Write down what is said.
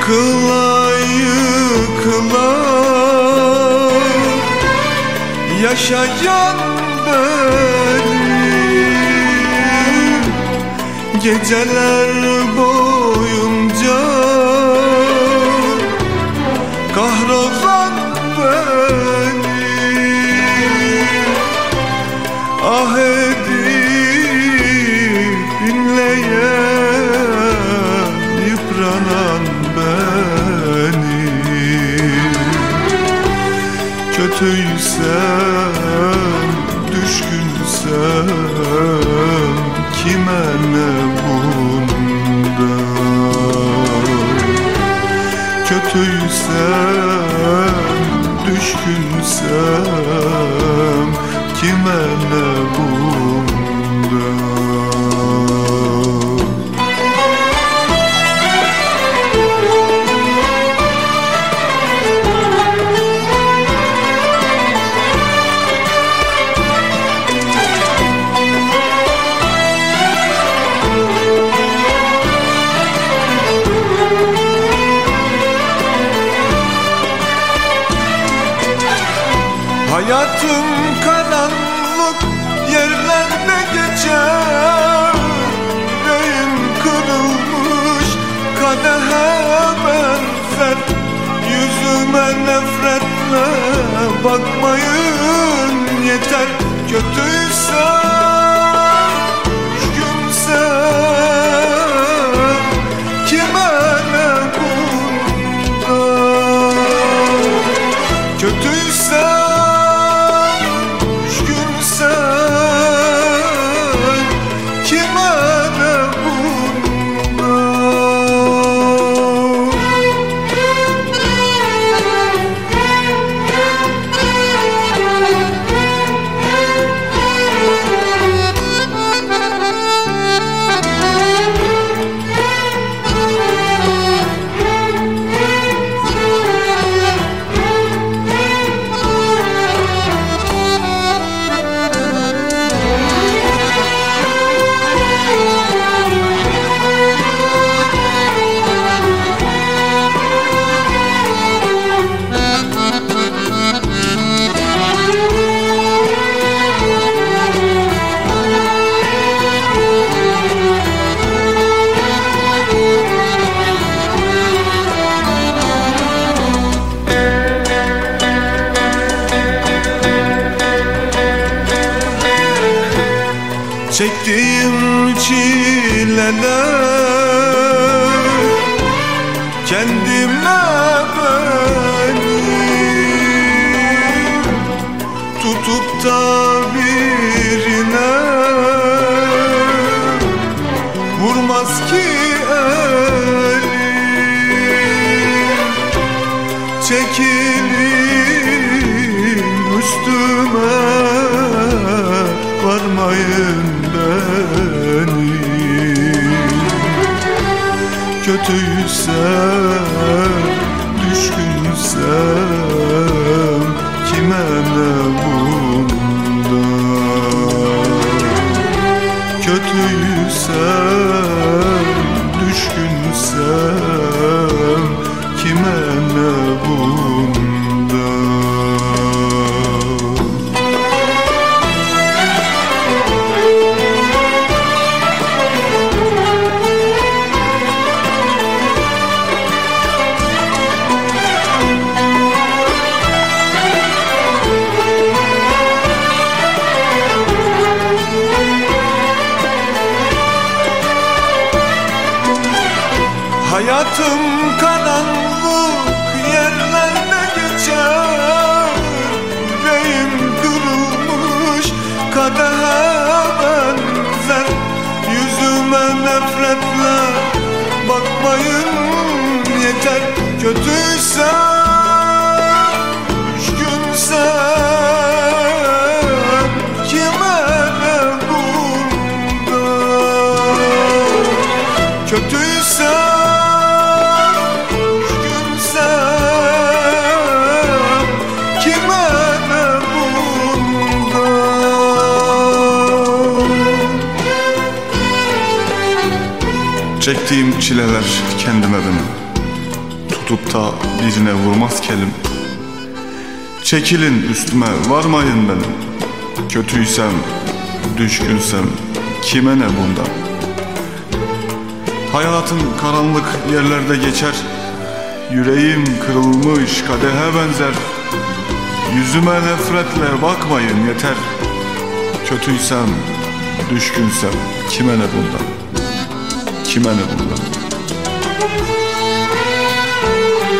Yıkıla yıkıla yaşayan benim, geceler boyunca kahrolan benim. Ah edip inleyen yıpranan benim. Kötüysem, düşkünsem kime ne bunda? Kötüysem, düşkünsem kime ne bunda? Hayatım karanlık yerlerde geçer, yüreğim kırılmış kadehe benzer. Yüzüme nefretle bakmayın yeter. Kötüysem, düşkünsem kime ne bunda? Kötüysem, çektiğim çileler kendime benim, tutup da birine vurmaz ki elim. Çekilin üstüme, varmayın benim. Kötüysem, düşkünsem kime ne bunda? Kötüysem, düşkünsem kime ne bunda? Hayatım karanlık yerlerde geçer, yüreğim kırılmış kadehe benzer. Yüzüme nefretle bakmayın yeter. Kötüysem, düşkünsem kime ne bunda? Kötüysem, çektiğim çileler kendime benim, tutup da birine vurmaz kelim. Çekilin üstüme, varmayın benim. Kötüysem, düşkünsem kime ne bundan? Hayatın karanlık yerlerde geçer. Yüreğim kırılmış kadehe benzer. Yüzüme nefretle bakmayın yeter. Kötüysem, düşkünsem kime ne bundan? Kime ne bundan?